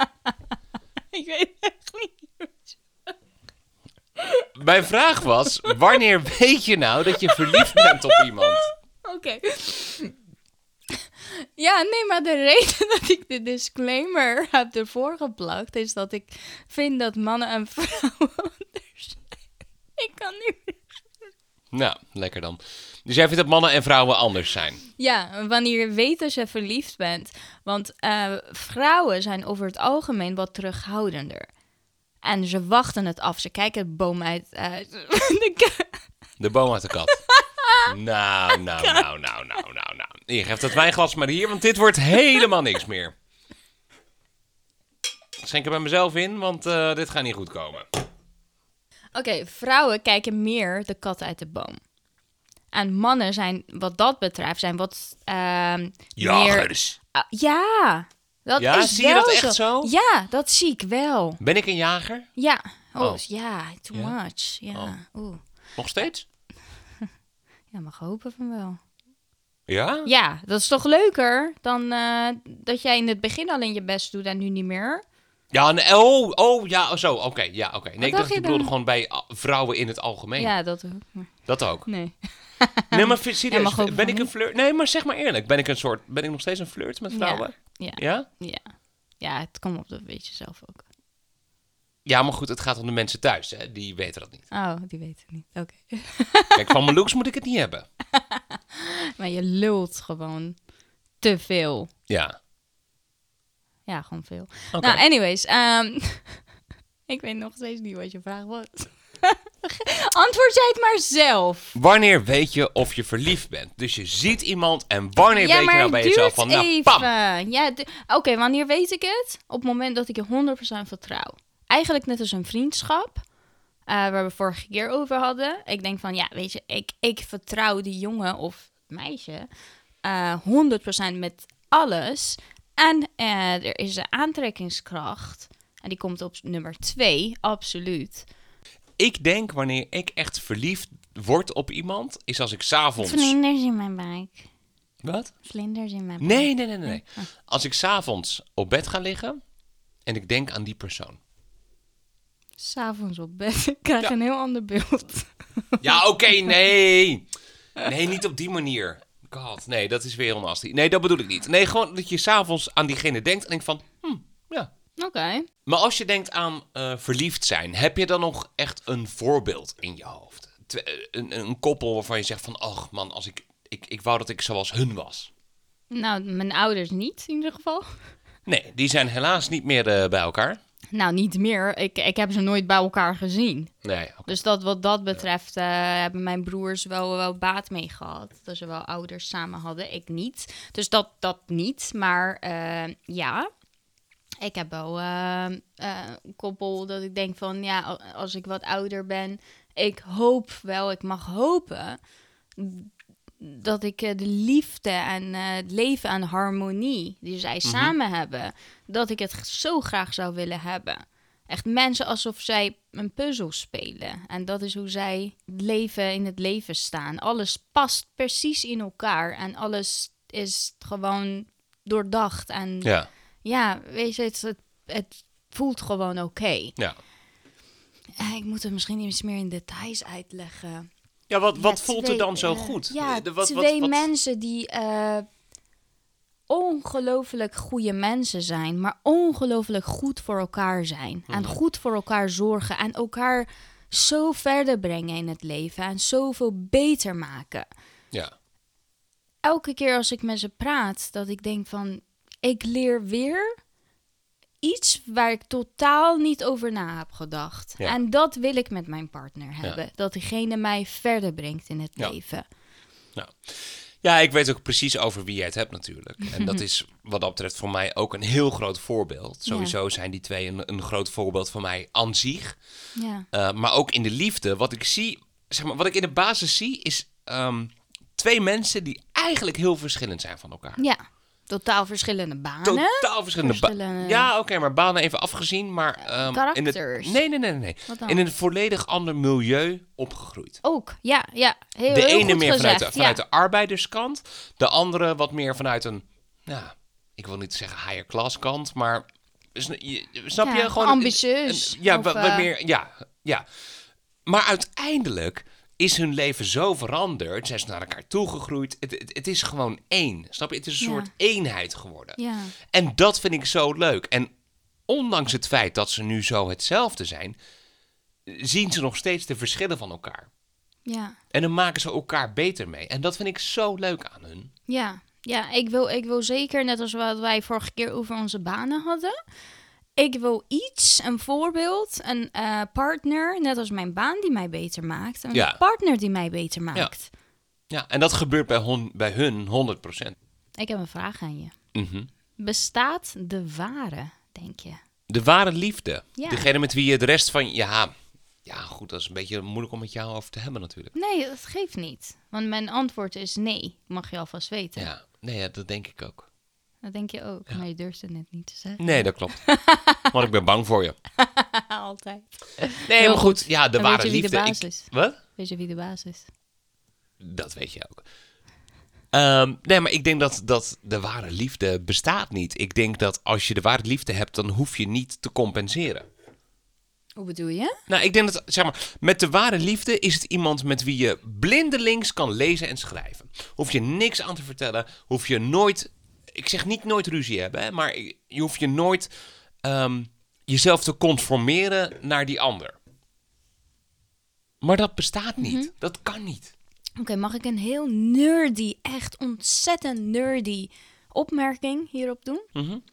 Ik weet echt niet. Mijn vraag was, wanneer weet je nou dat je verliefd bent op iemand? Oké. Okay. Ja, nee, maar de reden dat ik de disclaimer heb ervoor geplakt... is dat ik vind dat mannen en vrouwen anders zijn. Ik kan niet meer. Nou, lekker dan. Dus jij vindt dat mannen en vrouwen anders zijn? Ja, wanneer je weet dat je verliefd bent. Want uh, vrouwen zijn over het algemeen wat terughoudender. En ze wachten het af. Ze kijken het boom uit... Uh, de, k- de boom uit de kat. Nou, nou, nou, nou, nou, nou, nou. Je geeft dat wijnglas maar hier, want dit wordt helemaal niks meer. Ik schenk er bij mezelf in, want uh, dit gaat niet goed komen. Oké, okay, vrouwen kijken meer de kat uit de boom. En mannen zijn, wat dat betreft, zijn wat uh, jagers. Meer, uh, ja, dat ja, is zie wel je dat echt zo? Ja, dat zie ik wel. Ben ik een jager? Ja. Oh, oh. ja, too ja? much. Ja. Oh. Oeh. Nog steeds? Ja, mag hopen van wel. Ja? Ja, dat is toch leuker dan uh, dat jij in het begin alleen je best doet en nu niet meer? Ja, nee, oh, oh, ja, oh, zo, oké, okay, ja, oké. Okay. Nee, ik dacht, je bedoelde dan? gewoon bij vrouwen in het algemeen. Ja, dat ook. Maar... Dat ook? Nee. Nee, maar serieus, ja, ben ik een flirt? Nee, maar zeg maar eerlijk, ben ik een soort, ben ik nog steeds een flirt met vrouwen? Ja. Ja? Ja, ja. ja het komt op, dat weet je zelf ook. Ja, maar goed, het gaat om de mensen thuis, hè. Die weten dat niet. Oh, die weten het niet. Oké. Okay. Kijk, van mijn looks moet ik het niet hebben. Maar je lult gewoon te veel. Ja. Ja, gewoon veel. Okay. Nou, anyways. Um, ik weet nog steeds niet wat je vraag was. Antwoord jij het maar zelf. Wanneer weet je of je verliefd bent? Dus je ziet iemand en wanneer ja, weet je nou bij jezelf van, nou, even. pam. Ja, d- Oké, okay, wanneer weet ik het? Op het moment dat ik je honderd procent vertrouw. Eigenlijk net als een vriendschap. Uh, waar we vorige keer over hadden. Ik denk van, ja, weet je, ik, ik vertrouw die jongen of meisje uh, honderd procent met alles. En uh, er is een aantrekkingskracht. En die komt op nummer twee, absoluut. Ik denk wanneer ik echt verliefd word op iemand, is als ik 's avonds... Vlinders in mijn buik. Wat? Vlinders in mijn buik. Nee, nee, nee, nee. Oh. Als ik 's avonds op bed ga liggen en ik denk aan die persoon. 'S Avonds op bed, ik krijg ja. een heel ander beeld. Ja, oké, okay, nee. Nee, niet op die manier. god. Nee, dat is weer heel nasty. Nee, dat bedoel ik niet. Nee, gewoon dat je s'avonds aan diegene denkt en denkt van... Hm, ja. Oké. Okay. Maar als je denkt aan uh, verliefd zijn, heb je dan nog echt een voorbeeld in je hoofd? Twe- een, een koppel waarvan je zegt van... Och man, als ik, ik, ik wou dat ik zoals hun was. Nou, mijn ouders niet in ieder geval. Nee, die zijn helaas niet meer uh, bij elkaar. Nou, niet meer. Ik, ik heb ze nooit bij elkaar gezien. Nee. Okay. Dus dat, wat dat betreft uh, hebben mijn broers wel, wel baat mee gehad. Dat ze wel ouders samen hadden, ik niet. Dus dat, dat niet. Maar uh, ja, ik heb wel uh, uh, een koppel dat ik denk van... Ja, als ik wat ouder ben, ik hoop wel, ik mag hopen... dat ik uh, de liefde en uh, het leven en harmonie die zij mm-hmm. samen hebben... dat ik het zo graag zou willen hebben. Echt mensen alsof zij een puzzel spelen. En dat is hoe zij leven in het leven staan. Alles past precies in elkaar. En alles is gewoon doordacht. En ja, ja weet je, het, het, het voelt gewoon oké. Okay. Ja. Ik moet het misschien iets meer in details uitleggen. Ja, wat, wat ja, voelt twee, er dan zo uh, goed? Ja, de, wat, twee wat, wat... mensen die... Uh, ongelooflijk goede mensen zijn, maar ongelooflijk goed voor elkaar zijn. Mm-hmm. En goed voor elkaar zorgen en elkaar zo verder brengen in het leven en zoveel beter maken. Ja. Elke keer als ik met ze praat, dat ik denk van, ik leer weer iets waar ik totaal niet over na heb gedacht. Ja. En dat wil ik met mijn partner hebben. Ja. Dat diegene mij verder brengt in het ja. leven. Ja. Ja, ik weet ook precies over wie jij het hebt natuurlijk. En dat is wat dat betreft voor mij ook een heel groot voorbeeld. Sowieso ja. zijn die twee een, een groot voorbeeld van mij aan zich. Ja. Uh, maar ook in de liefde. Wat ik zie, zeg maar, wat ik in de basis zie, is um, twee mensen die eigenlijk heel verschillend zijn van elkaar. Ja, totaal verschillende banen. Totaal verschillende, verschillende... banen. Ja, oké, okay, maar banen even afgezien. Maar um, karakters. In het... Nee, nee, nee, nee. In een volledig ander milieu opgegroeid. Ook, ja, ja. Heel, de heel ene goed meer vanuit, gezegd, de, vanuit ja. de arbeiderskant. De andere wat meer vanuit een, ja, ik wil niet zeggen higher class kant, maar snap je? Ja, gewoon ambitieus. Een, een, ja, of, wat uh... meer, ja, ja. Maar uiteindelijk is hun leven zo veranderd. Zijn ze naar elkaar toegegroeid. Het, het, het is gewoon één. Snap je? Het is een ja. soort eenheid geworden. Ja. En dat vind ik zo leuk. En ondanks het feit dat ze nu zo hetzelfde zijn, zien ze nog steeds de verschillen van elkaar. Ja. En dan maken ze elkaar beter mee. En dat vind ik zo leuk aan hun. Ja, ja ik, wil, ik wil zeker, net als wat wij vorige keer over onze banen hadden... Ik wil iets, een voorbeeld, een uh, partner, net als mijn baan die mij beter maakt. Een ja. partner die mij beter maakt. Ja, ja en dat gebeurt bij, hon, bij hun honderd procent. Ik heb een vraag aan je. Mm-hmm. Bestaat de ware, denk je? De ware liefde? Ja. Degene met wie je de rest van... Ja, ja, goed, dat is een beetje moeilijk om met jou over te hebben natuurlijk. Nee, dat geeft niet. Want mijn antwoord is nee, mag je alvast weten. Ja, nee, ja, dat denk ik ook. Dat denk je ook, ja. Maar je durft het net niet te zeggen. Nee, dat klopt. Want ik ben bang voor je. Altijd. Nee, Heel maar goed. goed. Ja, de Dan ware weet je wie liefde. de baas is. Ik... Wat? Weet je wie de baas is? Dat weet je ook. Um, nee, maar ik denk dat, dat de ware liefde bestaat niet. Ik denk dat als je de ware liefde hebt, dan hoef je niet te compenseren. Hoe bedoel je? Nou, ik denk dat, zeg maar, met de ware liefde is het iemand met wie je blindelings kan lezen en schrijven. Hoef je niks aan te vertellen, hoef je nooit... Ik zeg niet nooit ruzie hebben, hè, maar je hoeft je nooit um, jezelf te conformeren naar die ander. Maar dat bestaat niet. Mm-hmm. Dat kan niet. Oké, okay, mag ik een heel nerdy, echt ontzettend nerdy opmerking hierop doen? Mm-hmm.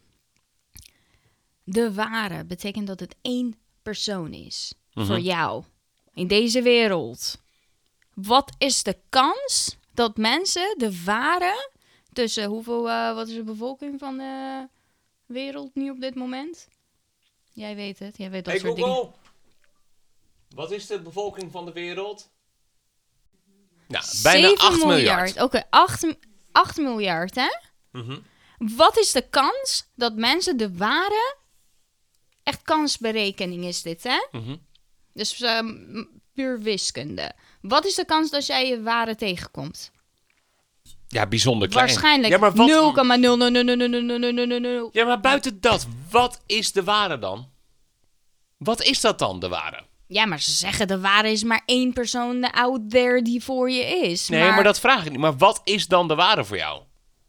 De ware betekent dat het één persoon is. Mm-hmm. Voor jou. In deze wereld. Wat is de kans dat mensen de ware... Tussen hoeveel, uh, wat is de bevolking van de wereld nu op dit moment? Jij weet het, jij weet dat hey, soort Google. dingen. Wat is de bevolking van de wereld? Nou, bijna acht miljard. Oké, okay, acht miljard, hè? Mm-hmm. Wat is de kans dat mensen de ware... Echt kansberekening is dit, hè? Mm-hmm. Dus um, puur wiskunde. Wat is de kans dat jij je ware tegenkomt? Ja, bijzonder klein. Waarschijnlijk ja, maar wat... nul komma nul nul nul nul nul nul nul nul nul. Ja, maar buiten dat, wat is de ware dan? Wat is dat dan, de ware? Ja, maar ze zeggen de ware is maar één persoon out there die voor je is. Nee, maar, maar dat vraag ik niet. Maar wat is dan de ware voor jou?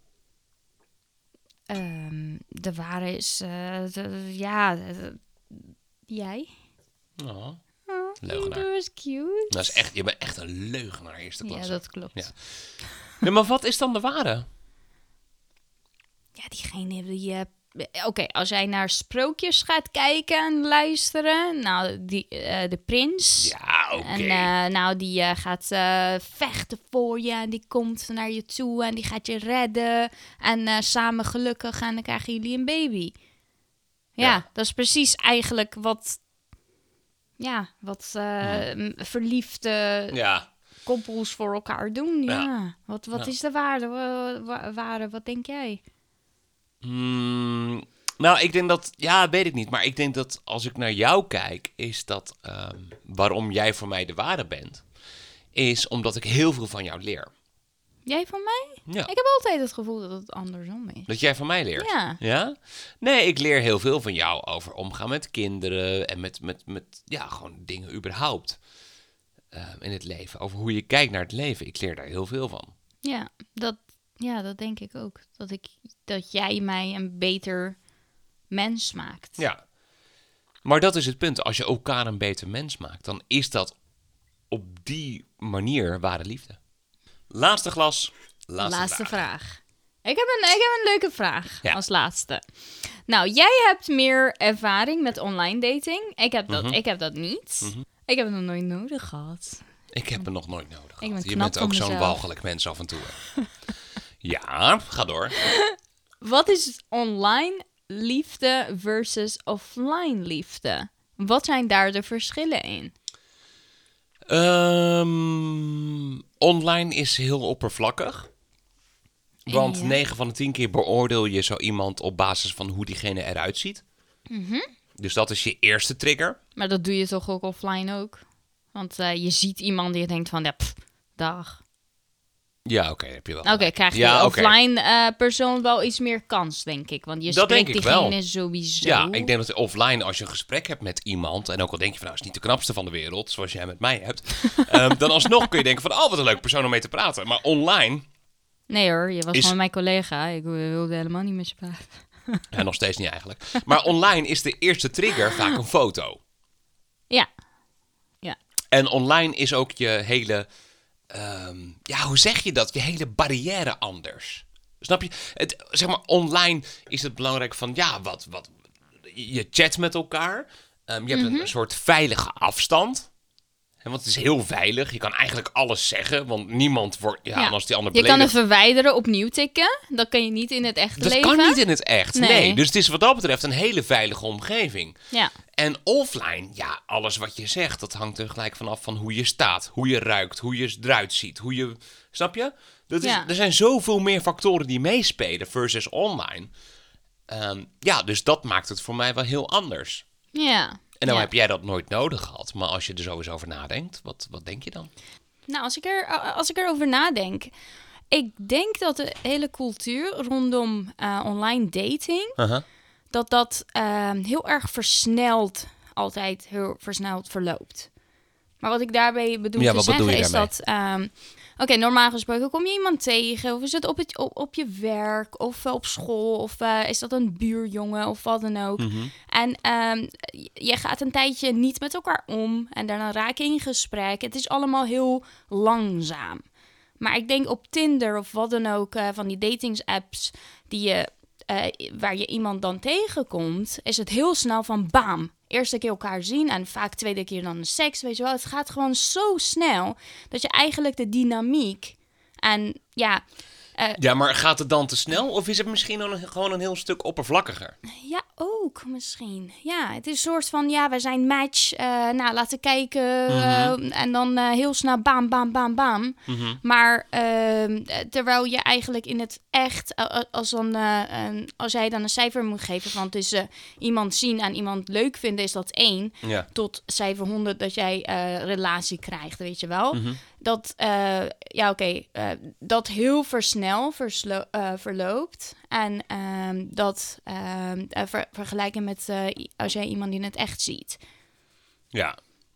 Um, de ware is... Uh, de, ja, de, jij? Oh, oh, leugenaar. Dat was cute. Dat is echt, je bent echt een leugenaar eerste klas. Ja, dat klopt. Ja. Nee, maar wat is dan de ware? Ja, diegene die... Uh, Oké, okay, als jij naar sprookjes gaat kijken en luisteren, nou, die, uh, de prins. Ja, oké. Okay. En uh, nou, die uh, gaat uh, vechten voor je en die komt naar je toe en die gaat je redden. En uh, samen gelukkig en dan krijgen jullie een baby. Ja, ja. Dat is precies eigenlijk wat, ja, wat uh, hmm. verliefde ja. koppels voor elkaar doen. Ja, ja. wat, wat ja. is de waarde? Wa- waarde? Wat denk jij? Hmm, nou, ik denk dat... Ja, weet ik niet. Maar ik denk dat als ik naar jou kijk... is dat um, waarom jij voor mij de ware bent... is omdat ik heel veel van jou leer. Jij van mij? Ja. Ik heb altijd het gevoel dat het andersom is. Dat jij van mij leert? Ja. Ja? Nee, ik leer heel veel van jou over omgaan met kinderen... en met, met, met ja, gewoon dingen überhaupt uh, in het leven. Over hoe je kijkt naar het leven. Ik leer daar heel veel van. Ja, dat... Ja, dat denk ik ook. Dat, ik, dat jij mij een beter mens maakt. Ja. Maar dat is het punt. Als je elkaar een beter mens maakt... dan is dat op die manier ware liefde. Laatste glas. Laatste, laatste vraag. vraag. Ik heb een, ik heb een leuke vraag ja. als laatste. Nou, jij hebt meer ervaring met online dating. Ik heb dat, mm-hmm. ik heb dat niet. Mm-hmm. Ik heb het nog nooit nodig gehad. Ik heb het nog nooit nodig gehad. Ben je bent ook zo'n walgelijk mens af en toe. Ja, ga door. Wat is online liefde versus offline liefde? Wat zijn daar de verschillen in? Um, online is heel oppervlakkig. Want ja. negen van de tien keer beoordeel je zo iemand op basis van hoe diegene eruit ziet. Mm-hmm. Dus dat is je eerste trigger. Maar dat doe je toch ook offline ook? Want uh, je ziet iemand die je denkt van, ja, pff, dag. Ja, oké, okay, heb je wel. Oké, okay, krijg je ja, offline okay. uh, persoon wel iets meer kans, denk ik. Want je dat spreekt diegene wel. sowieso. Ja, ik denk dat offline, als je een gesprek hebt met iemand... en ook al denk je van, nou, is niet de knapste van de wereld... zoals jij met mij hebt... um, dan alsnog kun je denken van, oh, wat een leuk persoon om mee te praten. Maar online... Nee hoor, je was is... gewoon mijn collega. Ik wilde helemaal niet met je praten. Ja, nog steeds niet eigenlijk. Maar online is de eerste trigger vaak een foto. Ja. Ja. En online is ook je hele... Um, ja, hoe zeg je dat? Je hele barrière anders. Snap je? Het, zeg maar, online is het belangrijk van... Ja, wat, wat je chat met elkaar. Um, je hebt mm-hmm. een, een soort veilige afstand. He, want het is heel veilig. Je kan eigenlijk alles zeggen. Want niemand wordt... Ja, ja. En als die ander je beledigt... kan het verwijderen, opnieuw tikken. Dat kan je niet in het echte dat leven. Dat kan niet in het echt, nee. nee. Dus het is wat dat betreft een hele veilige omgeving. Ja. En offline, ja, alles wat je zegt... dat hangt er gelijk vanaf van hoe je staat. Hoe je ruikt, hoe je eruit ziet. Hoe je... Snap je? Dat is, ja. Er zijn zoveel meer factoren die meespelen versus online. Um, ja, dus dat maakt het voor mij wel heel anders. Ja. En dan ja. heb jij dat nooit nodig gehad. Maar als je er zo eens over nadenkt, wat, wat denk je dan? Nou, als ik, er, als ik erover nadenk... Ik denk dat de hele cultuur rondom uh, online dating... Uh-huh. dat dat uh, heel erg versneld, altijd heel versneld verloopt. Maar wat ik daarbij bedoel ja, te zeggen bedoel is dat... Um, Oké, okay, normaal gesproken kom je iemand tegen... of is het op, het, op, op je werk of uh, op school... of uh, is dat een buurjongen of wat dan ook. Mm-hmm. En um, je gaat een tijdje niet met elkaar om... en daarna raak je in gesprek. Het is allemaal heel langzaam. Maar ik denk op Tinder of wat dan ook... Uh, van die datingsapps die je... Uh, waar je iemand dan tegenkomt, is het heel snel van bam. Eerste keer elkaar zien en vaak tweede keer dan de seks, weet je wel. Het gaat gewoon zo snel dat je eigenlijk de dynamiek en ja... Uh, ja, maar gaat het dan te snel of is het misschien dan een, gewoon een heel stuk oppervlakkiger? Ja, ook misschien. Ja, het is een soort van, ja, wij zijn match. Uh, nou, laten kijken. Mm-hmm. Uh, en dan uh, heel snel bam, bam, bam, bam. Mm-hmm. Maar uh, terwijl je eigenlijk in het echt, uh, als, dan, uh, uh, als jij dan een cijfer moet geven van tussen iemand zien en iemand leuk vinden, is dat één. Ja. Tot cijfer honderd dat jij uh, relatie krijgt, weet je wel. Mm-hmm. Dat, uh, ja, oké, okay, uh, dat heel versnel verslo- uh, verloopt. En uh, dat uh, ver- vergelijken met uh, als jij iemand in het echt ziet. Ja,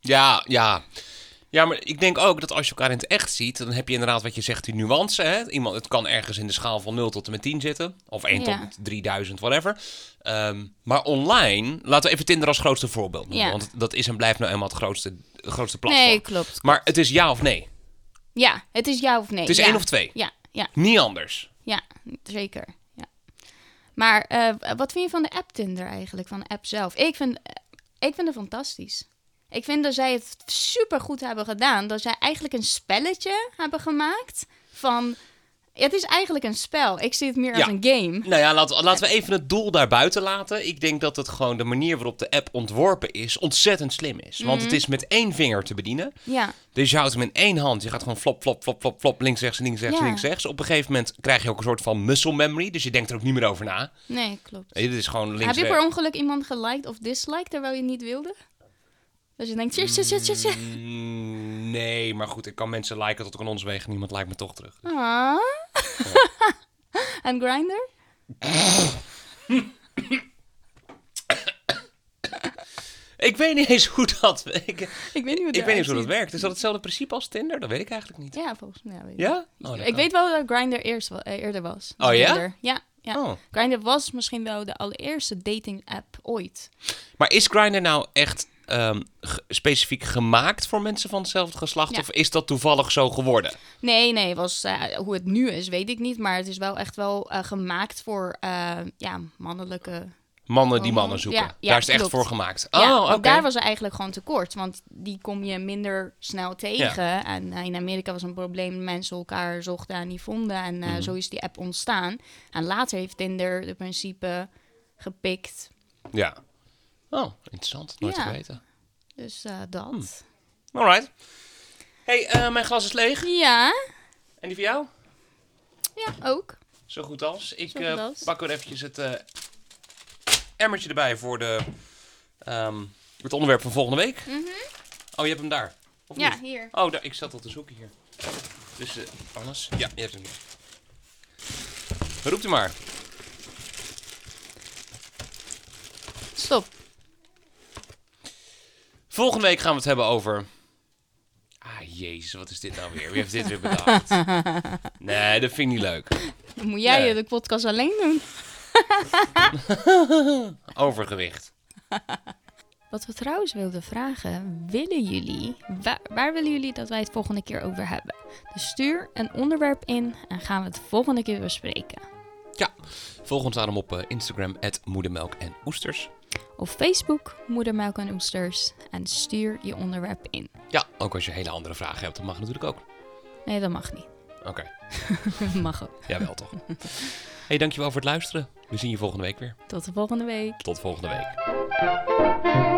Ja, ja. Ja, maar ik denk ook dat als je elkaar in het echt ziet, dan heb je inderdaad wat je zegt, die nuance. Hè? Iemand, het kan ergens in de schaal van nul tot en met tien zitten. Of één Ja. tot drieduizend, whatever. Um, maar online, laten we even Tinder als grootste voorbeeld noemen. Ja. Want dat is en blijft nou eenmaal het grootste, grootste platform. Nee, klopt. Maar het is ja of nee. Ja, het is ja of nee. Het is ja. één of twee. Ja, ja, Niet anders. ja, zeker. Ja. Maar eh, wat vind je van de app Tinder eigenlijk? Van de app zelf? Ik vind, ik vind het fantastisch. Ik vind dat zij het super goed hebben gedaan. Dat zij eigenlijk een spelletje hebben gemaakt van... Ja, het is eigenlijk een spel. Ik zie het meer Ja. als een game. Nou ja, laten, laten we even het doel daar buiten laten. Ik denk dat het gewoon de manier waarop de app ontworpen is ontzettend slim is. Want het is met één vinger te bedienen. Ja, Dus je houdt hem in één hand. Je gaat gewoon flop, flop, flop, flop, flop. Links, rechts, links, rechts, Ja. links, rechts. Op een gegeven moment krijg je ook een soort van muscle memory. Dus je denkt er ook niet meer over na. nee, klopt. Nee, dit is gewoon links, Heb je rechts. per ongeluk iemand geliked of disliked terwijl je niet wilde? Dus je denkt, shit, shit, shit, shit, shit. Mm, nee, maar goed, ik kan mensen liken tot ik aan ons wegen en niemand lijkt me toch terug. Ah. En Grindr? Ik weet niet eens hoe dat... Ik, Ik weet niet hoe het ik weet niet eens hoe dat eruit werkt. Is dat hetzelfde principe als Tinder? Dat weet ik eigenlijk niet. ziet. Ja, volgens mij. Ja, weet ik. Ja? Oh, dat ik kan. weet wel dat Grindr eerst, wa- eh, eerder was. dan Oh ja? Tinder. Ja, ja. Oh. Grindr was misschien wel de allereerste dating app ooit. Maar is Grindr nou echt um, g- specifiek gemaakt voor mensen van hetzelfde geslacht? Ja. Of is dat toevallig zo geworden? Nee, nee, was, eh, hoe het nu is, weet ik niet. Maar het is wel echt wel eh, gemaakt voor eh, ja, mannelijke... Mannen die Oh, mannen zoeken. ja, ja, Daar is het echt klopt. voor gemaakt. Ja, Oh, want oké. daar was er eigenlijk gewoon tekort. Want die kom je minder snel tegen. En eh, in Amerika was een probleem dat mensen elkaar zochten en niet vonden. En Mhm. eh, zo is die app ontstaan. En later heeft Tinder de principe gepikt. Ja. Oh, interessant. Nooit Ja. geweten. Dus eh, dat. Hmm. Alright. Hey, eh, mijn glas is leeg. Ja, En die van jou? ja, ook. Zo goed als. Ik Zo goed eh, als. pak weer eventjes het eh, emmertje erbij voor de, ehm, het onderwerp van volgende week. Mhm. Oh, je hebt hem daar. Of Ja, niet? hier. Oh, daar, ik zat al te zoeken hier. Dus, uh, Annes. Ja, je hebt hem hier. Roept u maar. Stop. Volgende week gaan we het hebben over... Ah, jezus, wat is dit nou weer? Wie heeft dit weer bedacht? Nee, dat vind ik niet leuk. Dan moet jij Nee. de podcast alleen doen. Overgewicht. Wat we trouwens wilden vragen, willen jullie, waar, waar willen jullie dat wij het volgende keer over hebben? Dus stuur een onderwerp in en gaan we het volgende keer bespreken. Ja, volg ons daarom op uh, Instagram, at moedermelk en oesters. Of Facebook, Moedermelk en Oesters. En stuur je onderwerp in. Ja, ook als je hele andere vragen hebt, dat mag natuurlijk ook. Nee, dat mag niet. Oké, Mag ook. jawel toch. Hey, dankjewel voor het luisteren. We zien je volgende week weer. Tot de volgende week. Tot volgende week.